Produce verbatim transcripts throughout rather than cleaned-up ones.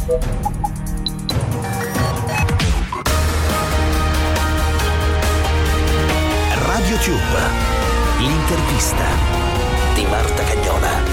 RadioTube, l'intervista di Marta Cagnola.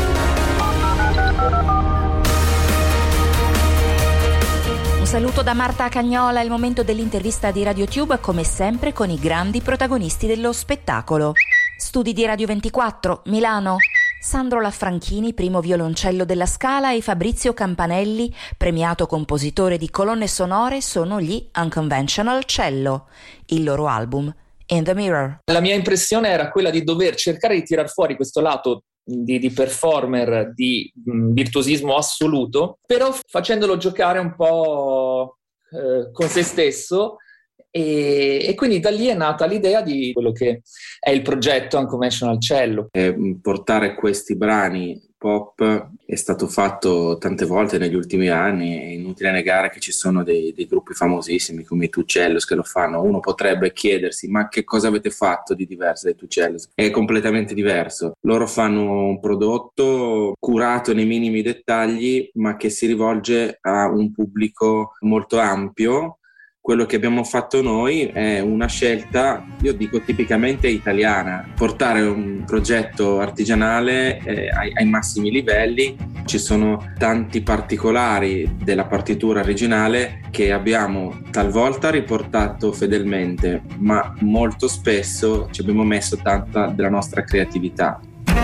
Un saluto da Marta Cagnola, è il momento dell'intervista di RadioTube, come sempre con i grandi protagonisti dello spettacolo. Studi di Radio ventiquattro, Milano. Sandro Lanfranchini, primo violoncello della Scala, e Fabrizio Campanelli, premiato compositore di colonne sonore, sono gli Unconventional Cello. Il loro album In the Mirror. La mia impressione era quella di dover cercare di tirar fuori questo lato di, di performer, di mh, virtuosismo assoluto, però facendolo giocare un po' eh, con se stesso, e, e quindi da lì è nata l'idea di quello che è il progetto Unconventional Cello. Eh, portare questi brani pop è stato fatto tante volte negli ultimi anni, è inutile negare che ci sono dei, dei gruppi famosissimi come i Tucellos che lo fanno. Uno potrebbe chiedersi: ma che cosa avete fatto di diverso dai Tucellos? È completamente diverso. Loro fanno un prodotto curato nei minimi dettagli, ma che si rivolge a un pubblico molto ampio. Quello che abbiamo fatto noi è una scelta, io dico tipicamente italiana, portare un progetto artigianale eh, ai, ai massimi livelli. Ci sono tanti particolari della partitura originale che abbiamo talvolta riportato fedelmente, ma molto spesso ci abbiamo messo tanta della nostra creatività.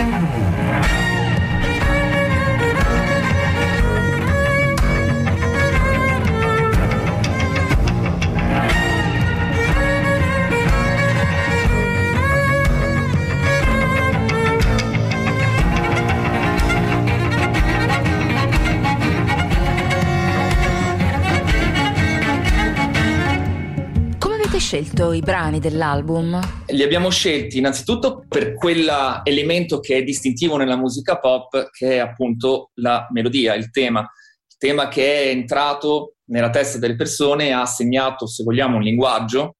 Scelto i brani dell'album? Li abbiamo scelti innanzitutto per quell'elemento che è distintivo nella musica pop, che è appunto la melodia, il tema. Il tema che è entrato nella testa delle persone e ha segnato, se vogliamo, un linguaggio,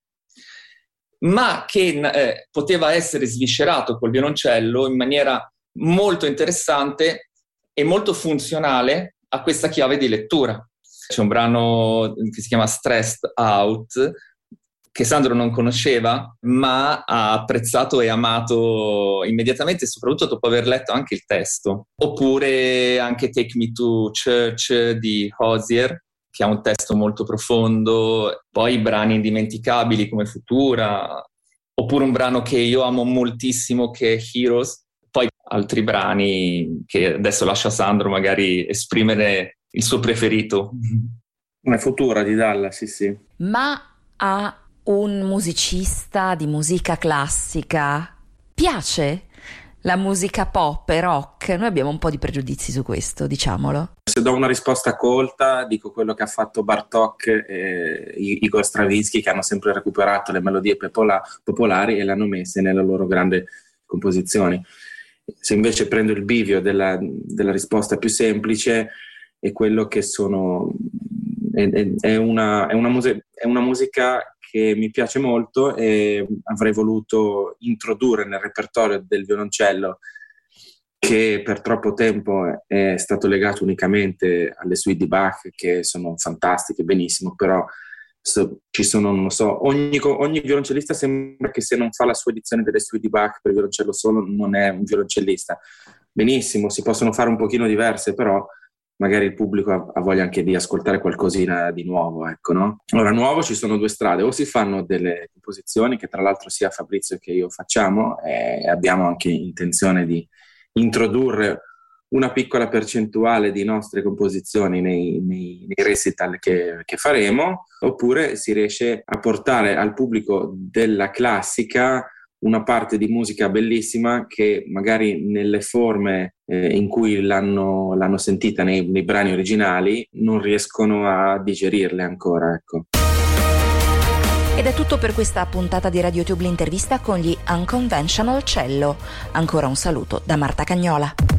ma che eh, poteva essere sviscerato col violoncello in maniera molto interessante e molto funzionale a questa chiave di lettura. C'è un brano che si chiama Stressed Out, che Sandro non conosceva, ma ha apprezzato e amato immediatamente, soprattutto dopo aver letto anche il testo. Oppure anche Take Me to Church di Hozier, che ha un testo molto profondo. Poi brani indimenticabili come Futura, oppure un brano che io amo moltissimo che è Heroes. Poi altri brani che adesso lascio a Sandro magari esprimere il suo preferito. Una Futura di Dalla, sì sì. Ma a un musicista di musica classica piace la musica pop e rock? Noi abbiamo un po' di pregiudizi su questo, diciamolo. Se do una risposta colta, dico quello che ha fatto Bartók e Igor Stravinsky, che hanno sempre recuperato le melodie popola- popolari e le hanno messe nelle loro grandi composizioni. Se invece prendo il bivio della, della risposta più semplice, è quello che sono è, è, è, una, è, una muse- è una musica che mi piace molto e avrei voluto introdurre nel repertorio del violoncello, che per troppo tempo è stato legato unicamente alle suite di Bach, che sono fantastiche, benissimo, però so, ci sono, non so, ogni, ogni violoncellista sembra che se non fa la sua edizione delle suite di Bach per violoncello solo non è un violoncellista. Benissimo, si possono fare un pochino diverse, però magari il pubblico ha, ha voglia anche di ascoltare qualcosina di nuovo, ecco, no? Allora, nuovo ci sono due strade: o si fanno delle composizioni, che tra l'altro sia Fabrizio che io facciamo, e abbiamo anche intenzione di introdurre una piccola percentuale di nostre composizioni nei, nei, nei recital che, che faremo, oppure si riesce a portare al pubblico della classica una parte di musica bellissima che magari nelle forme eh, in cui l'hanno, l'hanno sentita nei, nei brani originali non riescono a digerirle ancora, ecco. Ed è tutto per questa puntata di RadioTube, l'intervista con gli Unconventional Cello. Ancora un saluto da Marta Cagnola.